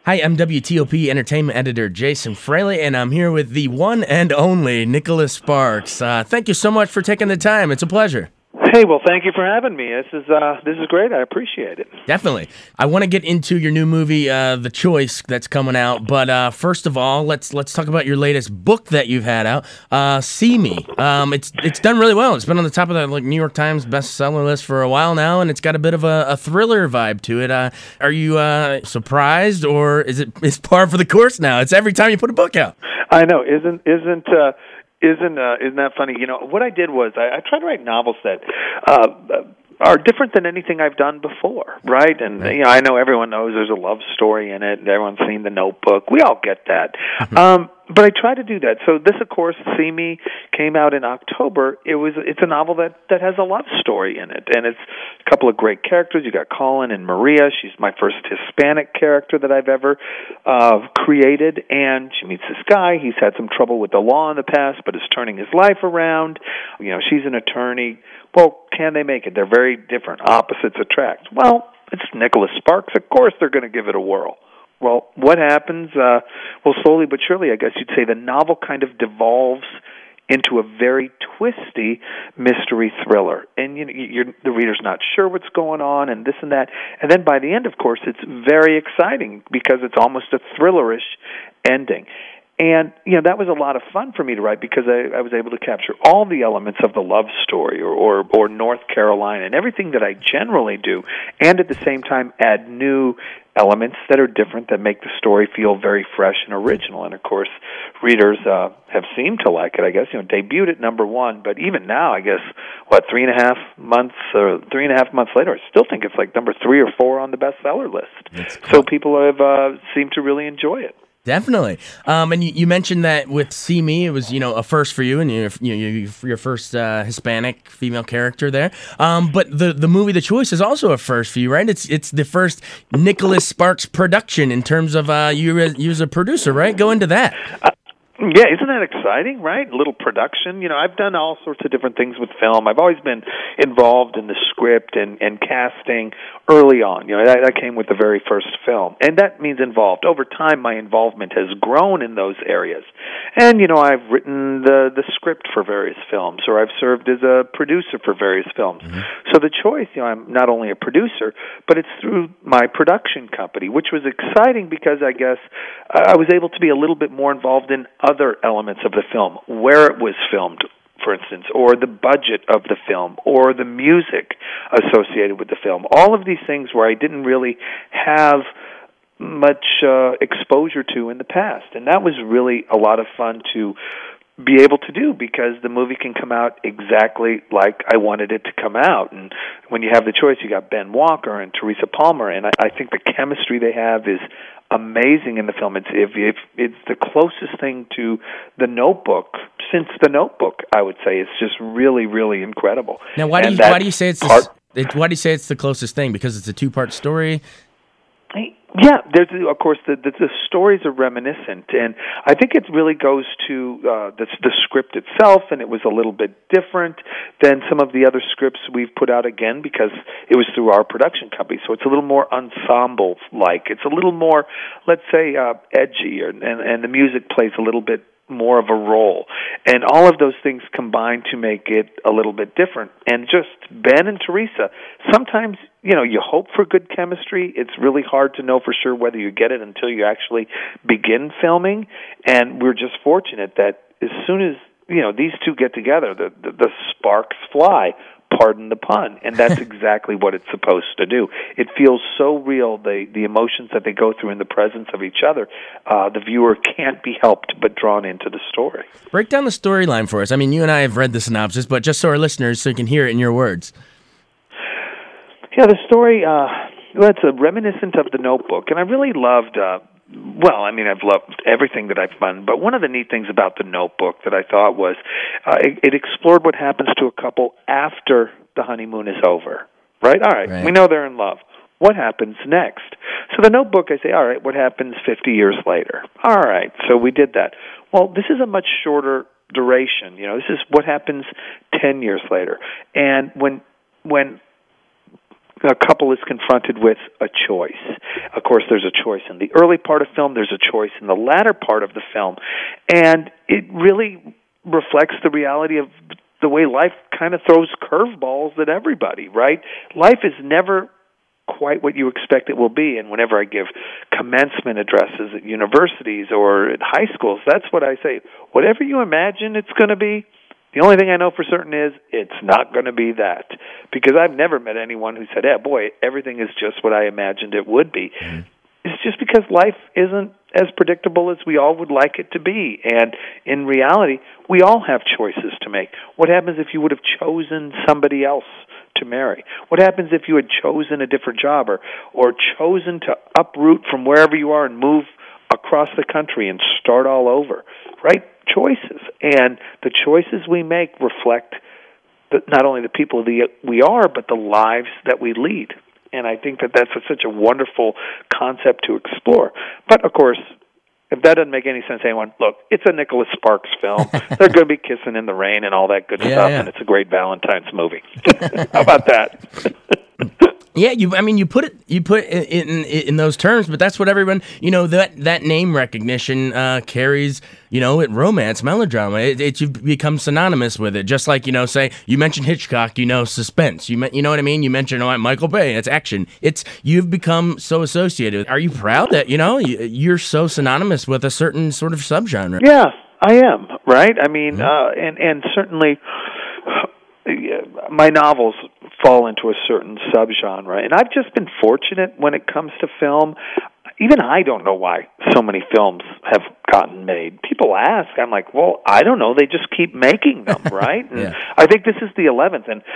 Hi, I'm WTOP Entertainment Editor Jason Fraley, and I'm here with the one and only Nicholas Sparks. Thank you so much for taking the time. It's a pleasure. Hey, well, thank you for having me. This is great. I appreciate it. Definitely. I want to get into your new movie, The Choice, that's coming out. But first of all, let's talk about your latest book that you've had out, See Me. It's done really well. It's been on the top of the New York Times bestseller list for a while now, and it's got a bit of a thriller vibe to it. Are you surprised, or is par for the course now? It's every time you put a book out. I know. Isn't that funny? You know, what I did was I tried to write novels that are different than anything I've done before, right? And you know, I know everyone knows there's a love story in it, and everyone's seen The Notebook. We all get that. But I try to do that. So this, of course, See Me, came out in October. It's a novel that has a love story in it, and it's a couple of great characters. You got Colin and Maria. She's my first Hispanic character that I've ever created, and she meets this guy. He's had some trouble with the law in the past, but is turning his life around. You know, she's an attorney. Well, can they make it? They're very different. Opposites attract. Well, it's Nicholas Sparks. Of course they're going to give it a whirl. Well, what happens? Well, slowly but surely, I guess you'd say, the novel kind of devolves into a very twisty mystery thriller. And the reader's not sure what's going on and this and that. And then by the end, of course, it's very exciting because it's almost a thrillerish ending. And, you know, that was a lot of fun for me to write because I was able to capture all the elements of the love story or North Carolina and everything that I generally do, and at the same time add new elements that are different that make the story feel very fresh and original. And, of course, readers have seemed to like it, I guess. You know, debuted at #1, but even now, I guess, 3.5 months later, I still think it's like number 3 or 4 on the bestseller list. So people have seemed to really enjoy it. Definitely. And you mentioned that with See Me, it was, a first for you, and your first Hispanic female character there. But the movie The Choice is also a first for you, right? It's the first Nicholas Sparks production in terms of you as a producer, right? Go into that. Yeah, isn't that exciting, right? A little production. You know, I've done all sorts of different things with film. I've always been involved in the script and casting early on. You know, that came with the very first film. And that means involved. Over time, my involvement has grown in those areas. And, you know, I've written the script for various films, or I've served as a producer for various films. Mm-hmm. So The Choice, you know, I'm not only a producer, but it's through my production company, which was exciting because I guess I was able to be a little bit more involved in other elements of the film, where it was filmed, for instance, or the budget of the film, or the music associated with the film. All of these things where I didn't really have much exposure to in the past. And that was really a lot of fun to be able to do because the movie can come out exactly like I wanted it to come out. And when you have The Choice, you got Ben Walker and Teresa Palmer, and I think the chemistry they have is amazing in the film. It's the closest thing to The Notebook since The Notebook, I would say. It's just really, really incredible. Now, why do you say it's the closest thing? Because it's a 2-part story? Yeah, there's of course the stories are reminiscent, and I think it really goes to the script itself, and it was a little bit different than some of the other scripts we've put out, again because it was through our production company. So it's a little more ensemble-like. It's a little more, let's say, edgy, and the music plays a little bit more of a role. And all of those things combine to make it a little bit different. And just Ben and Teresa, sometimes, you know, you hope for good chemistry. It's really hard to know for sure whether you get it until you actually begin filming. And we're just fortunate that as soon as, you know, these two get together, the sparks fly. Pardon the pun, and that's exactly what it's supposed to do. It feels so real, the emotions that they go through in the presence of each other. The viewer can't be helped but drawn into the story. Break down the storyline for us. I mean, you and I have read the synopsis, but just so our listeners so you can hear it in your words. Yeah, the story, it's a reminiscent of The Notebook, and I really loved... I've loved everything that I've done, but one of the neat things about The Notebook that I thought was it explored what happens to a couple after the honeymoon is over, right? All right, we know they're in love. What happens next? So The Notebook, I say, all right, what happens 50 years later? All right, so we did that. Well, this is a much shorter duration. You know, this is what happens 10 years later. And when a couple is confronted with a choice. Of course, there's a choice in the early part of film, there's a choice in the latter part of the film, and it really reflects the reality of the way life kind of throws curveballs at everybody, right? Life is never quite what you expect it will be, and whenever I give commencement addresses at universities or at high schools, that's what I say. Whatever you imagine it's going to be, the only thing I know for certain is it's not going to be that. Because I've never met anyone who said, boy, everything is just what I imagined it would be. Mm-hmm. It's just because life isn't as predictable as we all would like it to be. And in reality, we all have choices to make. What happens if you would have chosen somebody else to marry? What happens if you had chosen a different job or chosen to uproot from wherever you are and move across the country and start all over, right? Choices. And the choices we make reflect not only the people we are, but the lives that we lead. And I think that's such a wonderful concept to explore. But, of course, if that doesn't make any sense to anyone, look, it's a Nicholas Sparks film. They're going to be kissing in the rain and all that good stuff, and it's a great Valentine's movie. How about that? Yeah, you put it in those terms, but that's what everyone, that name recognition carries, it romance, melodrama. You've become synonymous with it. Just like, say you mentioned Hitchcock, suspense. You know what I mean? You mentioned Michael Bay, it's action. You've become so associated. Are you proud that you're so synonymous with a certain sort of subgenre? Yeah, I am. Right. I mean, and certainly my novels fall into a certain subgenre, and I've just been fortunate when it comes to film. Even I don't know why so many films have gotten made. People ask, I'm like, well, I don't know. They just keep making them, right? And I think this is the 11th, and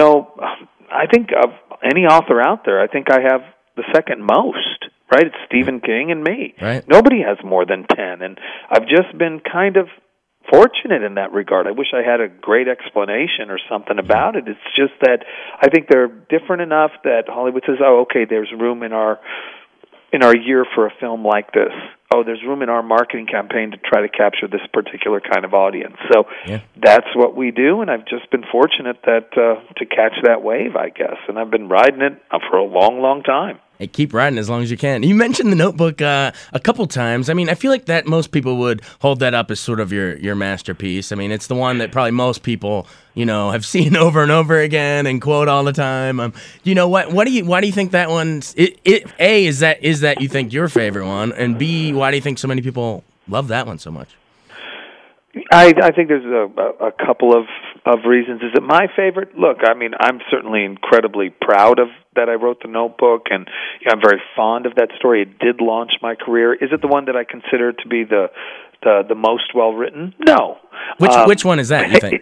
I think of any author out there, I think I have the second most. Right? It's Stephen King and me. Right. Nobody has more than 10, and I've just been kind of fortunate in that regard. I wish I had a great explanation or something about it. It's just that I think they're different enough that Hollywood says, "Oh, okay, there's room in our year for a film like this. Oh, there's room in our marketing campaign to try to capture this particular kind of audience." So that's what we do, and I've just been fortunate that to catch that wave, I guess, and I've been riding it for a long, long time. Hey, keep riding as long as you can. You mentioned The Notebook a couple times. I mean, I feel like that most people would hold that up as sort of your masterpiece. I mean, it's the one that probably most people, have seen over and over again and quote all the time. Why do you think that one's A, is that you think your favorite one, and B, why do you think so many people love that one so much? I think there's a couple of reasons. Is it my favorite? Look, I mean, I'm certainly incredibly proud of that I wrote The Notebook, and I'm very fond of that story. It did launch my career. Is it the one that I consider to be the most well written? No. Which one is that, you think?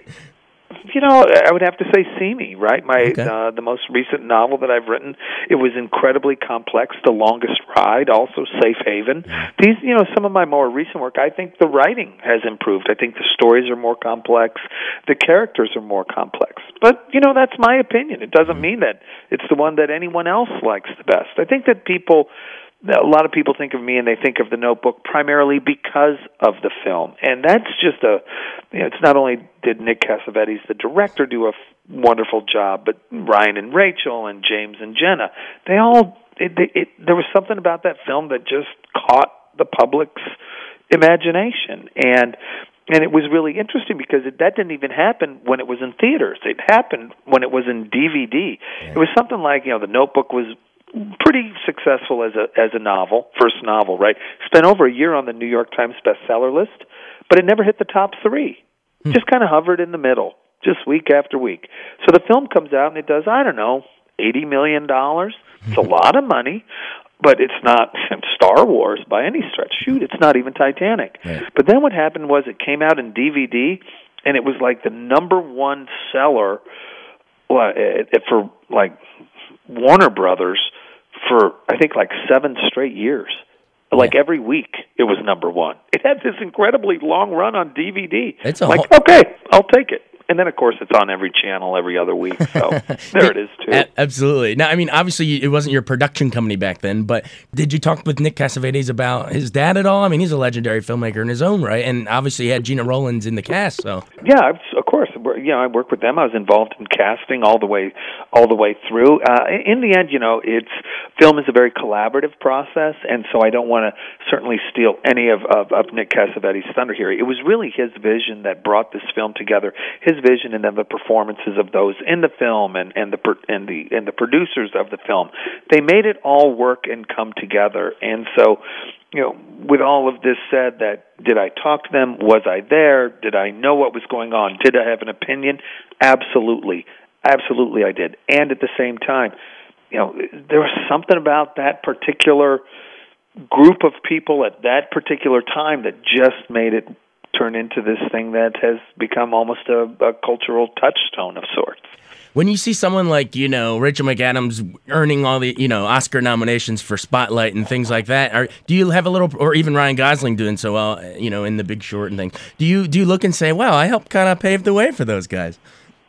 I would have to say See Me, right? The most recent novel that I've written. It was incredibly complex. The Longest Ride, also Safe Haven. These, some of my more recent work, I think the writing has improved. I think the stories are more complex. The characters are more complex. But, that's my opinion. It doesn't mean that it's the one that anyone else likes the best. I think that a lot of people think of me and they think of The Notebook primarily because of the film. And that's just it's not only did Nick Cassavetes, the director, do a wonderful job, but Ryan and Rachel and James and Jenna, there was something about that film that just caught the public's imagination. And it was really interesting because that didn't even happen when it was in theaters. It happened when it was in DVD. Yeah. It was something like, The Notebook was pretty successful as a novel, first novel, right? Spent over a year on the New York Times bestseller list, but it never hit the top 3. Just kind of hovered in the middle, just week after week. So the film comes out and it does, I don't know, $80 million. It's a lot of money, but it's not Star Wars by any stretch. Shoot, it's not even Titanic. Right. But then what happened was it came out in DVD, and it was like the number one seller for like Warner Brothers for, I think, like 7 straight years. Like every week, it was number one. It had this incredibly long run on DVD. Okay, I'll take it. And then, of course, it's on every channel every other week. So there it is, too. Absolutely. Now, I mean, obviously, it wasn't your production company back then, but did you talk with Nick Cassavetes about his dad at all? I mean, he's a legendary filmmaker in his own right, and obviously he had Gena Rowlands in the cast. So yeah, of course course. I worked with them. I was involved in casting all the way through. In the end, film is a very collaborative process, and so I don't want to certainly steal any of Nick Cassavetes' thunder here. It was really his vision that brought this film together. His vision, and then the performances of those in the film, and the producers of the film. They made it all work and come together, and so. With all of this said, did I talk to them? Was I there? Did I know what was going on? Did I have an opinion? Absolutely. Absolutely I did. And at the same time, there was something about that particular group of people at that particular time that just made it turn into this thing that has become almost a cultural touchstone of sorts. When you see someone like, Rachel McAdams earning all the, Oscar nominations for Spotlight and things like that, do you have a little, or even Ryan Gosling doing so well, in The Big Short and things, do you look and say, wow, I helped kind of pave the way for those guys?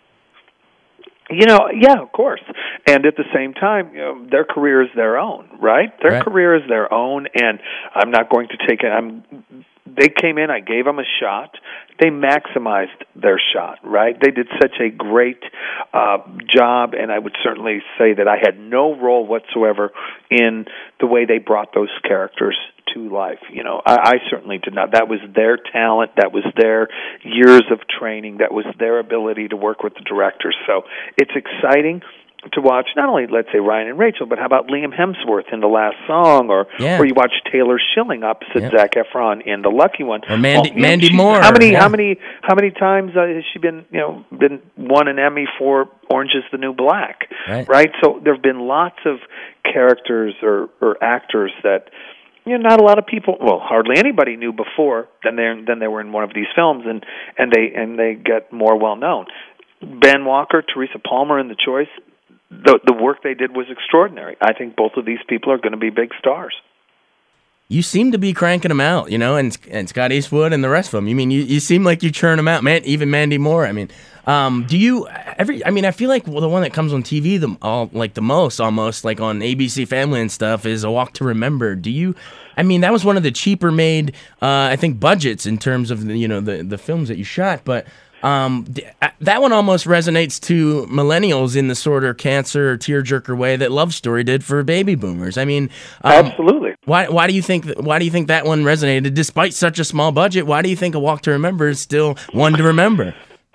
Yeah, of course. And at the same time, their career is their own, right? Their career is their own, and I'm not going to take it. They came in, I gave them a shot. They maximized their shot, right? They did such a great job, and I would certainly say that I had no role whatsoever in the way they brought those characters to life. I certainly did not. That was their talent. That was their years of training. That was their ability to work with the directors. So it's exciting to watch not only, let's say, Ryan and Rachel, but how about Liam Hemsworth in The Last Song, or you watch Taylor Schilling opposite Zac Efron in The Lucky One, or Mandy Moore. How many times has she been won an Emmy for Orange Is the New Black, right? So there've been lots of characters or actors that not a lot of people, well, hardly anybody knew before. Then they were in one of these films, and they get more well known. Ben Walker, Teresa Palmer in The Choice. The work they did was extraordinary. I think both of these people are going to be big stars. You seem to be cranking them out, and Scott Eastwood and the rest of them. You seem like you churn them out, man. Even Mandy Moore. Do you I feel like the one that comes on TV the most, almost like on ABC Family and stuff, is A Walk to Remember. Do you? That was one of the cheaper made, I think, budgets in terms of the films that you shot, but. That one almost resonates to millennials in the sort of cancer or tearjerker way that Love Story did for baby boomers. Absolutely. Why do you think that one resonated despite such a small budget? Why do you think A Walk to Remember is still one to remember?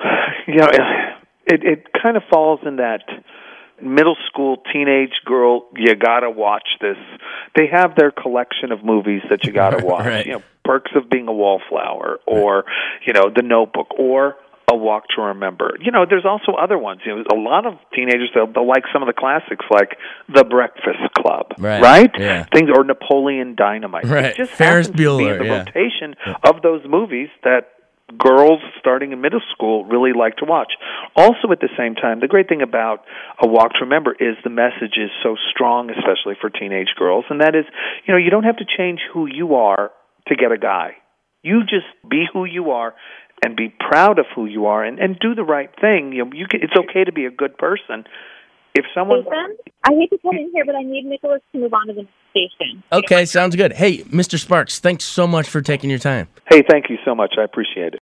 It kind of falls in that middle school teenage girl. You gotta watch this. They have their collection of movies that you gotta watch. Right. Perks of Being a Wallflower, or The Notebook, or A Walk to Remember. There's also other ones. A lot of teenagers, they'll like some of the classics, like The Breakfast Club, right? Yeah. Things, or Napoleon Dynamite. Right. It just Ferris happens to be Bueller, in the rotation of those movies that girls starting in middle school really like to watch. Also, at the same time, the great thing about A Walk to Remember is the message is so strong, especially for teenage girls, and that is, you don't have to change who you are to get a guy. You just be who you are and be proud of who you are, and do the right thing. It's okay to be a good person. If someone, Jason, I hate to come in here, but I need Nicholas to move on to the station. Okay, sounds good. Hey, Mr. Sparks, thanks so much for taking your time. Hey, thank you so much. I appreciate it.